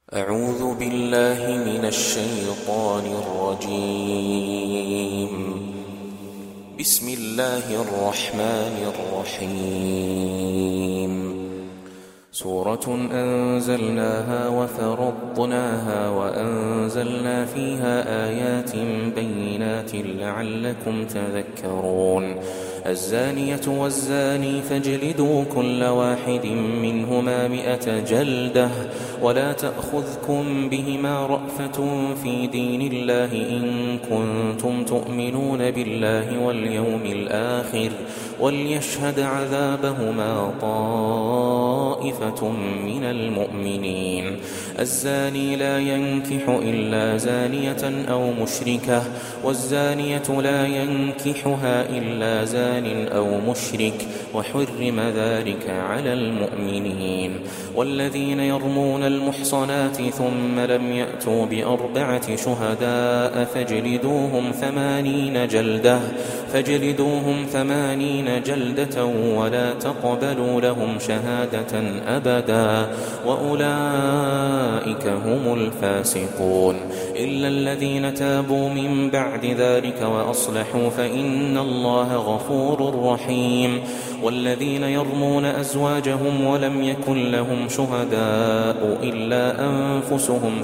أعوذ بالله من الشيطان الرجيم. بسم الله الرحمن الرحيم. سورة أنزلناها وفرضناها وأنزلنا فيها آيات بينات لعلكم تذكرون. الزانية والزاني فاجلدوا كل واحد منهما 100 جلدة ولا تأخذكم بهما رأفة في دين الله إن كنتم تؤمنون بالله واليوم الآخر وليشهد عذابهما طائفة من المؤمنين. الزاني لا ينكح إلا زانية أو مشركة والزانية لا ينكحها إلا زان أو مشرك وحرم ذلك على المؤمنين. والذين يرمون المحصنات ثم لم يأتوا ب4 شهداء فاجلدوهم 80 جلدة ولا تقبلوا لهم شهادة أبدا وأولئك هم الفاسقون. إلا الذين تابوا من بعد ذلك وأصلحوا فإن الله غفور رحيم. والذين يرمون أزواجهم ولم يكن لهم شهداء إلا أنفسهم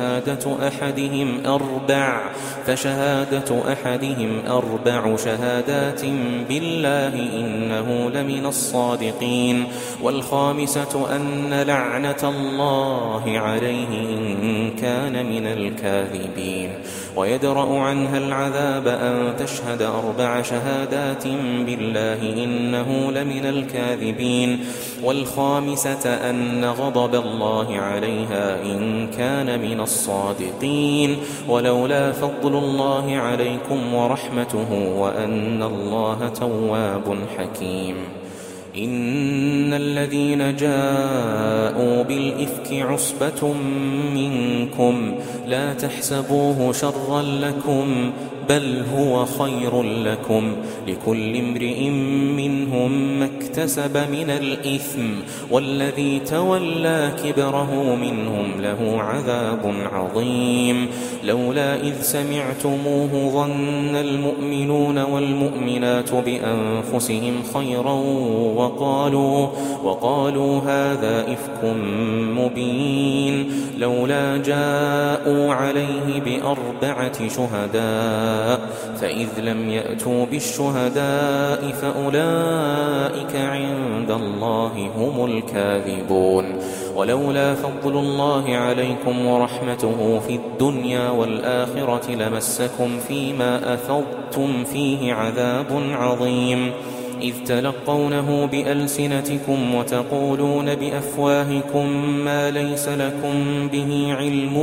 فشهادة أحدهم 4 شهادات بالله إنه لمن الصادقين. والخامسة أن لعنة الله عليه إن كان من الكاذبين. ويدرأ عنها العذاب أن تشهد 4 شهادات بالله إنه لمن الكاذبين. والخامسة أن غضب الله عليها إن كان من الصادقين. ولولا فضل الله عليكم ورحمته وأن الله تواب حكيم. إن الذين جاءوا بالإفك عصبة منكم لا تحسبوه شرا لكم بل هو خير لكم لكل امرئ منهم ما اكتسب من الإثم والذي تولى كبره منهم له عذاب عظيم. لولا إذ سمعتموه ظن المؤمنون والمؤمنات بأنفسهم خيرا وقالوا هذا إفك مبين. لولا جاءوا عليه ب4 شهداء فإذ لم يأتوا بالشهداء فأولئك عند الله هم الكاذبون. ولولا فضل الله عليكم ورحمته في الدنيا والآخرة لمسكم فيما أفضتم فيه عذاب عظيم إذ تلقونه بألسنتكم وتقولون بأفواهكم ما ليس لكم به علم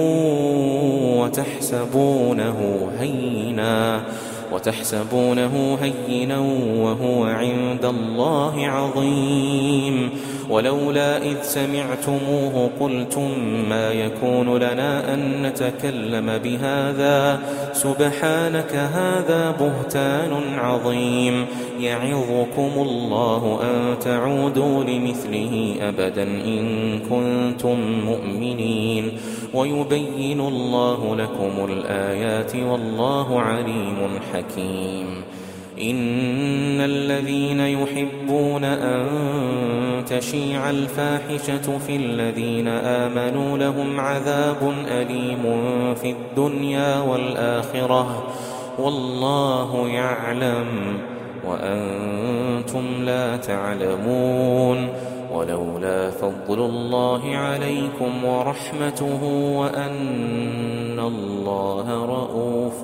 وتحسبونه هينا وهو عند الله عظيم. ولولا إذ سمعتموه قلتم ما يكون لنا أن نتكلم بهذا سبحانك هذا بهتان عظيم. يعظكم الله أن تعودوا لمثله أبدا إن كنتم مؤمنين. ويبين الله لكم الآيات والله عليم حكيم. إن الذين يحبون أن تشيع الفاحشة في الذين آمنوا لهم عذاب أليم في الدنيا والآخرة والله يعلم وأنتم لا تعلمون. ولولا فضل الله عليكم ورحمته وأن الله رءوف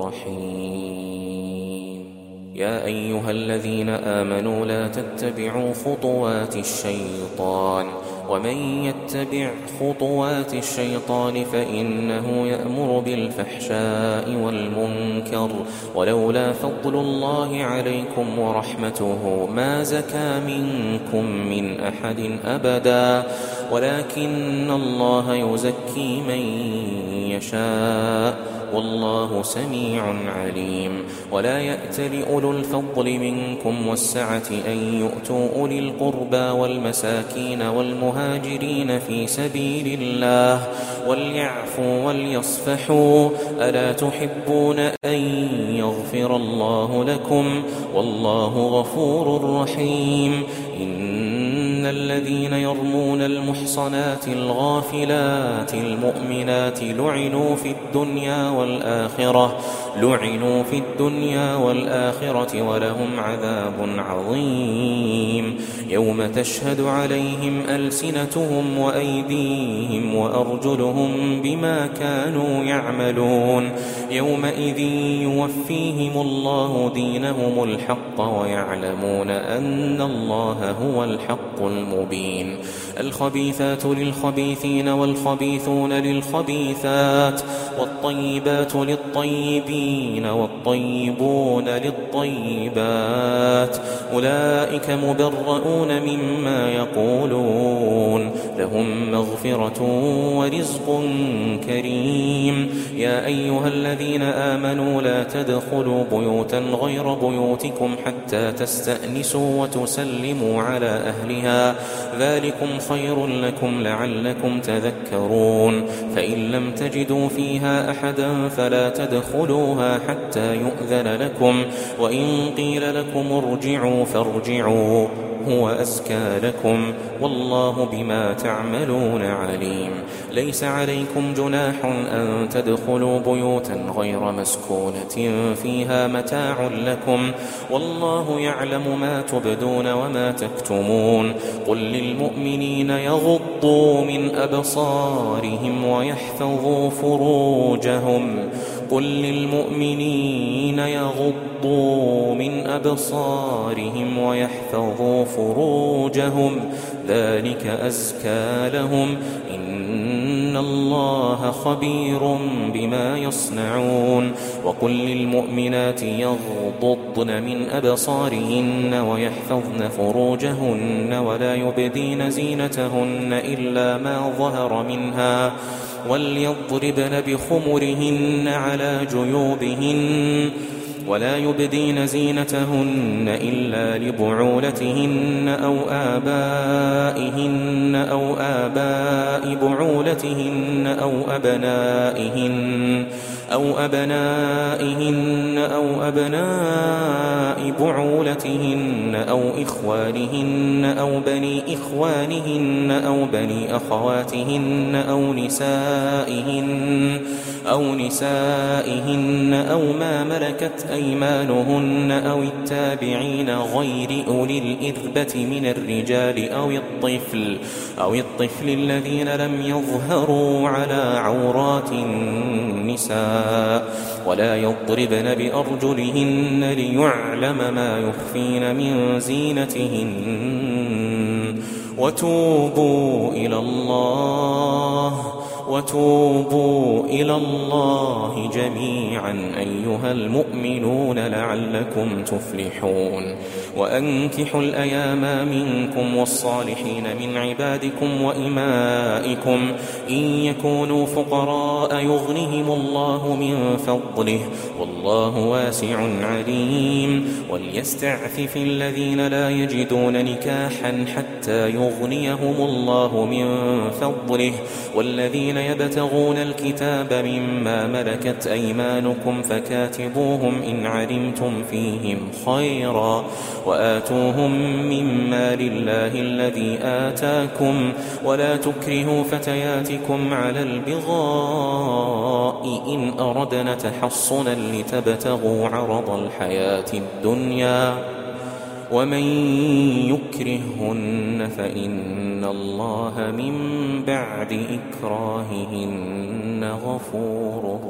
رحيم. يا أيها الذين آمنوا لا تتبعوا خطوات الشيطان ومن يتبع خطوات الشيطان فإنه يأمر بالفحشاء والمنكر. ولولا فضل الله عليكم ورحمته ما زكى منكم من أحد أبدا ولكن الله يزكي من يشاء والله سميع عليم. ولا يأتل أولو الفضل منكم والسعة أن يؤتوا أولي القربى والمساكين والمهاجرين في سبيل الله وليعفوا وليصفحوا ألا تحبون أن يغفر الله لكم والله غفور رحيم. إن الذين يرمون المحصنات الغافلات المؤمنات لعنوا في الدنيا والآخرة ولهم عذاب عظيم. يوم تشهد عليهم ألسنتهم وأيديهم وأرجلهم بما كانوا يعملون يومئذ يوفيهم الله دينهم الحق ويعلمون أن الله هو الحق المبين. الخبيثات للخبيثين والخبيثون للخبيثات والطيبات للطيبين والطيبون للطيبات أولئك مبرؤون مما يقولون لهم مغفرة ورزق كريم. يا أيها الذين آمنوا لا تدخلوا بيوتا غير بيوتكم حتى تستأنسوا وتسلموا على أهلها ذلكم خير لكم لعلكم تذكرون. فإن لم تجدوا فيها أحدا فلا تدخلوها حتى يؤذن لكم وإن قيل لكم ارجعوا فارجعوا هو أزكى لكم والله بما تعملون عليم. ليس عليكم جناح أن تدخلوا بيوتا غير مسكونة فيها متاع لكم والله يعلم ما تبدون وما تكتمون. قل للمؤمنين يغضوا من أبصارهم ويحفظوا فروجهم ذلك أزكى لهم إن الله خبير بما يصنعون. وقل للمؤمنات يغضضن من أبصارهن ويحفظن فروجهن ولا يبدين زينتهن إلا ما ظهر منها وليضربن بخمرهن على جيوبهن ولا يبدين زينتهن إلا لبعولتهن أو آباء بعولتهن أو أبنائهن بعولتهن أو إخوانهن أو بني إخوانهن أو بني أخواتهن أو نسائهن أو ما ملكت أيمانهن أو التابعين غير أولي الإربة من الرجال أو الطفل الذين لم يظهروا على عورات النساء ولا يضربن بأرجلهن ليعلم ما يخفين من زينتهن. وتوبوا إلى الله جميعا أيها المؤمنون لعلكم تفلحون. وأنكحوا الأيام منكم والصالحين من عبادكم وإمائكم إن يكونوا فقراء يغنهم الله من فضله والله واسع عليم. وليستعفف الذين لا يجدون نكاحا حتى يغنيهم الله من فضله والذين يبتغون الكتاب مما ملكت أيمانكم فكاتبوهم إن علمتم فيهم خيرا وآتوهم مما لله الذي آتاكم ولا تكرهوا فتياتكم على البغاء إن أردنا تحصنا لتبتغوا عرض الحياة الدنيا ومن يكرهن فإن الله من بعد إكراههن غفور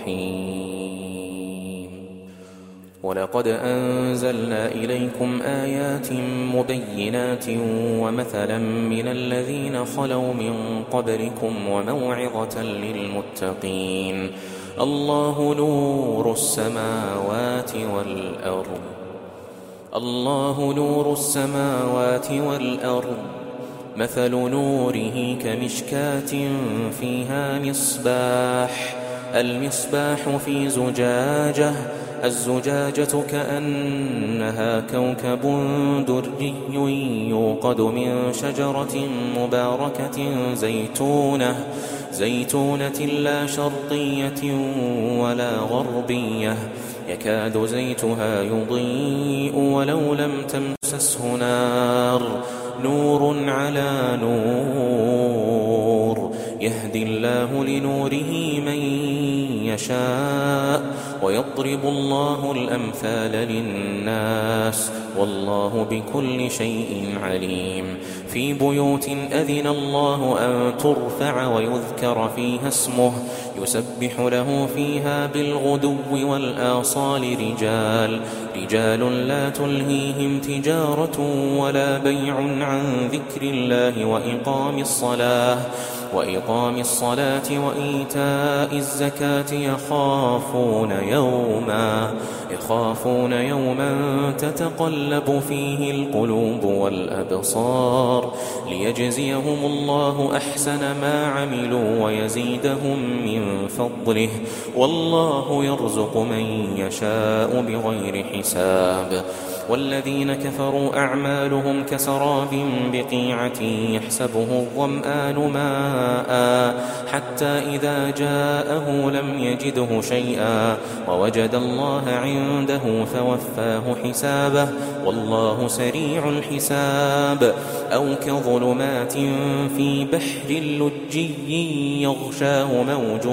رحيم. ولقد أنزلنا إليكم آيات مبينات ومثلا من الذين خلوا من قبلكم وموعظة للمتقين. الله نور السماوات والأرض مثل نوره كمشكاة فيها مصباح، المصباح في زجاجة، الزجاجة كأنها كوكب دري يوقد من شجرة مباركة زيتونة لا شرقية ولا غربية، يكاد زيتها يضيء ولو لم تمسسه نار، نور على نور، يهدي الله لنوره من يشاء ويضرب الله الأمثال للناس والله بكل شيء عليم. في بيوت أذن الله أن ترفع ويذكر فيها اسمه يسبح له فيها بالغدو والآصال رجال لا تلهيهم تجارة ولا بيع عن ذكر الله وإقام الصلاة وإيتاء الزكاة يخافون يوما تتقلب فيه القلوب والأبصار، ليجزيهم الله أحسن ما عملوا ويزيدهم من فضله، والله يرزق من يشاء بغير حساب. والذين كفروا أعمالهم كسراب بقيعة يحسبه الظمآن ماء حتى إذا جاءه لم يجده شيئا ووجد الله عنده فوفاه حسابه والله سريع الحساب. أو كظلمات في بحر لجي يغشاه موج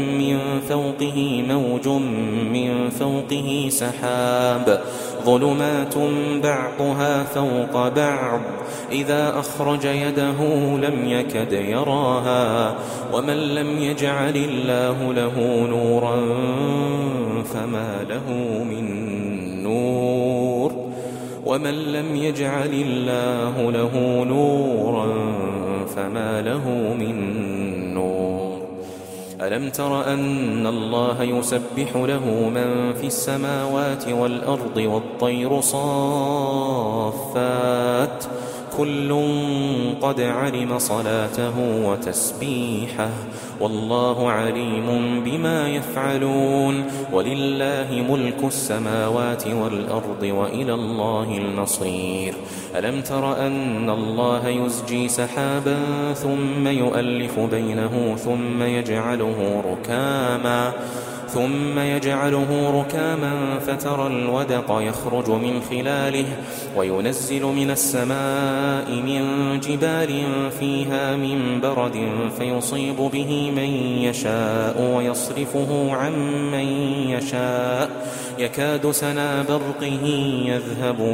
من فوقه سحاب، ظلمات بعضها فوق بعض إذا أخرج يده لم يكد يراها، ومن لم يجعل الله له نورا فما له من نور. ألم تر أن الله يسبح له من في السماوات والأرض والطير صافات كل قد علم صلاته وتسبيحه والله عليم بما يفعلون. ولله ملك السماوات والأرض وإلى الله المصير. ألم تر أن الله يزجي سحابا ثم يؤلف بينه ثم يجعله ركاما فترى الودق يخرج من خلاله وينزل من السماء من جبال فيها من برد فيصيب به من يشاء ويصرفه عن من يشاء يكاد سنا برقه يذهب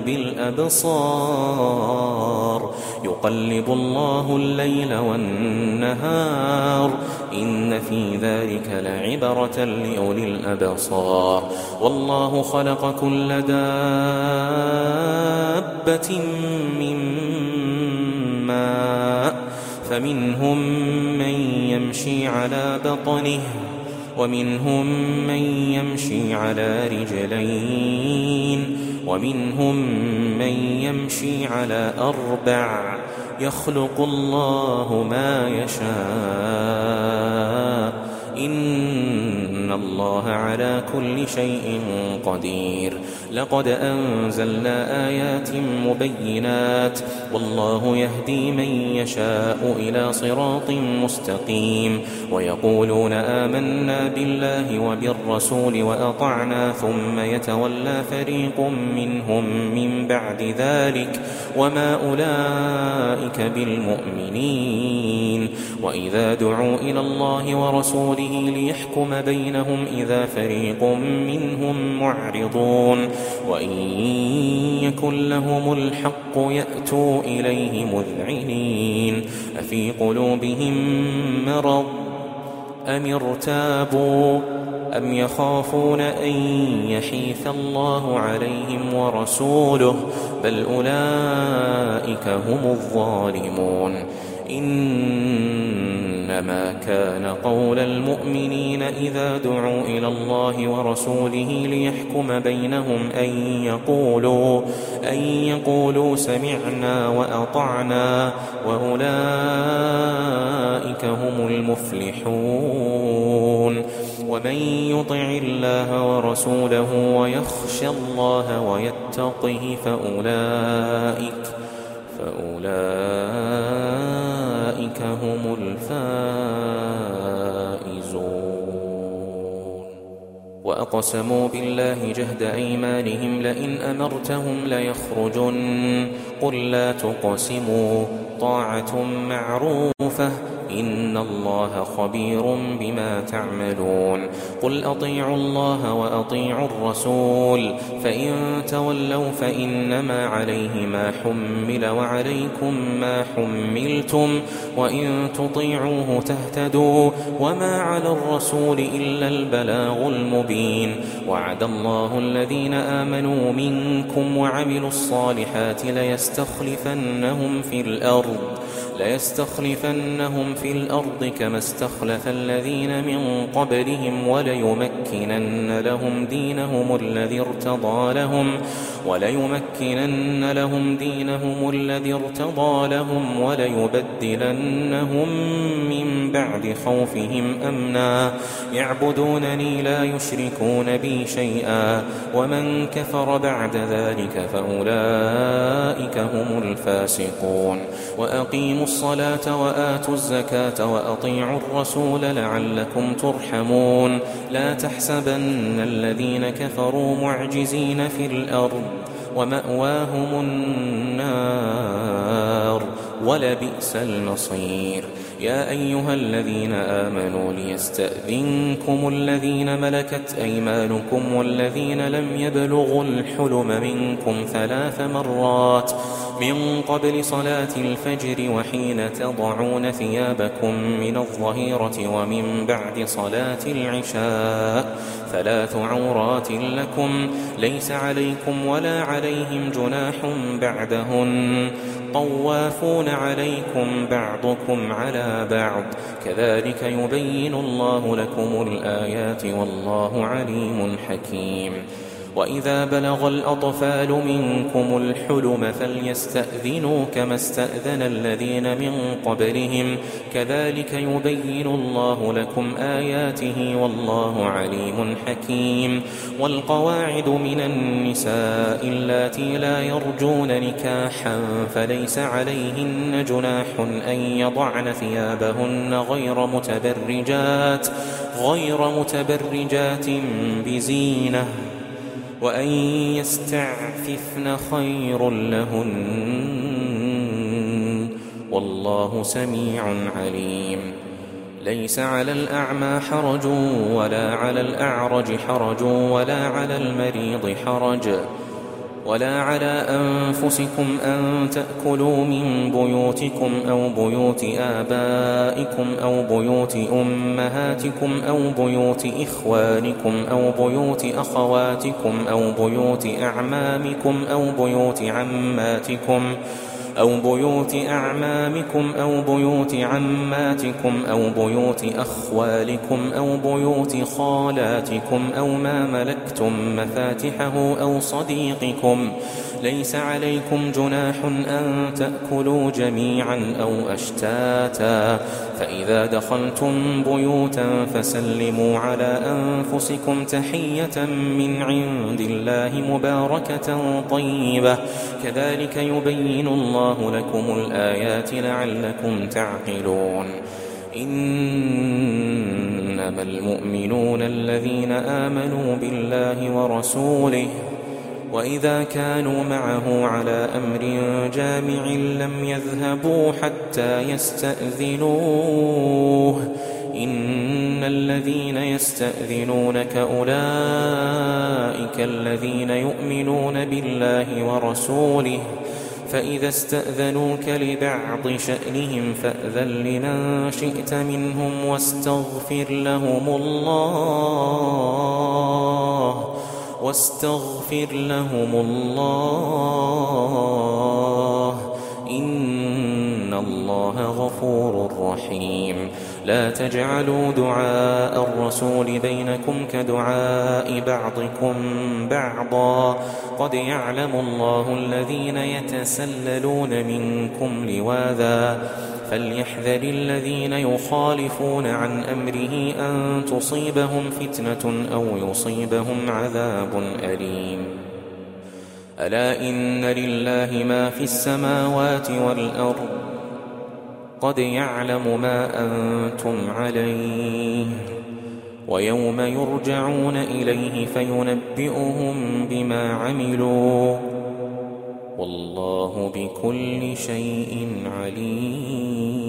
بالأبصار يقلب الله الليل والنهار إن في ذلك لعبرة لأولي الأبصار. والله خلق كل دابة من ماء فمنهم من يمشي على بطنه ومنهم من يمشي على رجلين ومنهم من يمشي على 4 يخلق الله ما يشاء إن الله على كل شيء قدير. لقد أنزلنا آيات مبينات والله يهدي من يشاء إلى صراط مستقيم. ويقولون آمنا بالله وبالرسول وأطعنا ثم يتولى فريق منهم من بعد ذلك وما أولئك بالمؤمنين. وإذا دعوا إلى الله ورسوله ليحكم بينهم إذا فريق منهم معرضون وإن يكن لهم الحق يأتوا إليه مذعنين أفي قلوبهم مرض أم ارتابوا أم يخافون أن يحيف الله عليهم ورسوله بل أولئك هم الظالمون. إن إنما كان قول المؤمنين إذا دعوا إلى الله ورسوله ليحكم بينهم أن يقولوا سمعنا وأطعنا وأولئك هم المفلحون. ومن يطع الله ورسوله ويخشى الله ويتقه فأولئك هم الفائزون. وأقسموا بالله جهد أيمانهم لئن أمرتهم ليخرجن قل لا تقسموا طاعة معروفة إن الله خبير بما تعملون. قل أطيعوا الله وأطيعوا الرسول فإن تولوا فإنما عليه ما حمل وعليكم ما حملتم وإن تطيعوه تهتدوا وما على الرسول إلا البلاغ المبين. وعد الله الذين آمنوا منكم وعملوا الصالحات ليستخلفنهم في الأرض كما استخلف الذين من قبلهم وليمكنن لهم دينهم الذي ارتضى لهم وليبدلنهم من بعد خوفهم أمنا يعبدونني لا يشركون بي شيئا ومن كفر بعد ذلك فأولئك هم الفاسقون. وأقيموا الصلاة وآتوا الزكاة وأطيعوا الرسول لعلكم ترحمون. لا تحسبن الذين كفروا معجزين في الأرض ومأواهم النار ولبئس المصير. يا أيها الذين آمنوا ليستأذنكم الذين ملكت أيمانكم والذين لم يبلغوا الحلم منكم 3 مرات من قبل صلاة الفجر وحين تضعون ثيابكم من الظهيرة ومن بعد صلاة العشاء 3 عورات لكم ليس عليكم ولا عليهم جناح بعدهن طوافون عليكم بعضكم على بعض كذلك يبين الله لكم الآيات والله عليم حكيم. وإذا بلغ الأطفال منكم الحلم فليستأذنوا كما استأذن الذين من قبلهم كذلك يبين الله لكم آياته والله عليم حكيم. والقواعد من النساء اللاتي لا يرجون نكاحا فليس عليهن جناح أن يضعن ثيابهن غير متبرجات بزينة وأن يستعففن خير لهن والله سميع عليم. ليس على الأعمى حرج ولا على الأعرج حرج ولا على المريض حرج ولا على أنفسكم أن تأكلوا من بيوتكم أو بيوت آبائكم أو بيوت أمهاتكم أو بيوت إخوانكم أو بيوت أخواتكم أو بيوت أعمامكم أو بيوت عماتكم أو بيوت أعمامكم أو بيوت عماتكم أو بيوت أخوالكم أو بيوت خالاتكم أو ما ملكتم مفاتحه أو صديقكم ليس عليكم جناح أن تأكلوا جميعا أو أشتاتا فإذا دخلتم بيوتا فسلموا على أنفسكم تحية من عند الله مباركة طيبة كذلك يبين الله لكم الآيات لعلكم تعقلون. إنما المؤمنون الذين آمنوا بالله ورسوله وإذا كانوا معه على أمر جامع لم يذهبوا حتى يستأذنوه إن الذين يستأذنونك أولئك الذين يؤمنون بالله ورسوله فإذا استأذنوك لبعض شأنهم فأذن لمن شئت منهم واستغفر لهم الله إن الله غفور رحيم. لا تجعلوا دعاء الرسول بينكم كدعاء بعضكم بعضا قد يعلم الله الذين يتسللون منكم لواذا فليحذر الذين يخالفون عن أمره أن تصيبهم فتنة أو يصيبهم عذاب أليم ألا إن لله ما في السماوات والأرض قد يعلم ما أنتم عليه ويوم يرجعون إليه فينبئهم بما عملوا والله بكل شيء عليم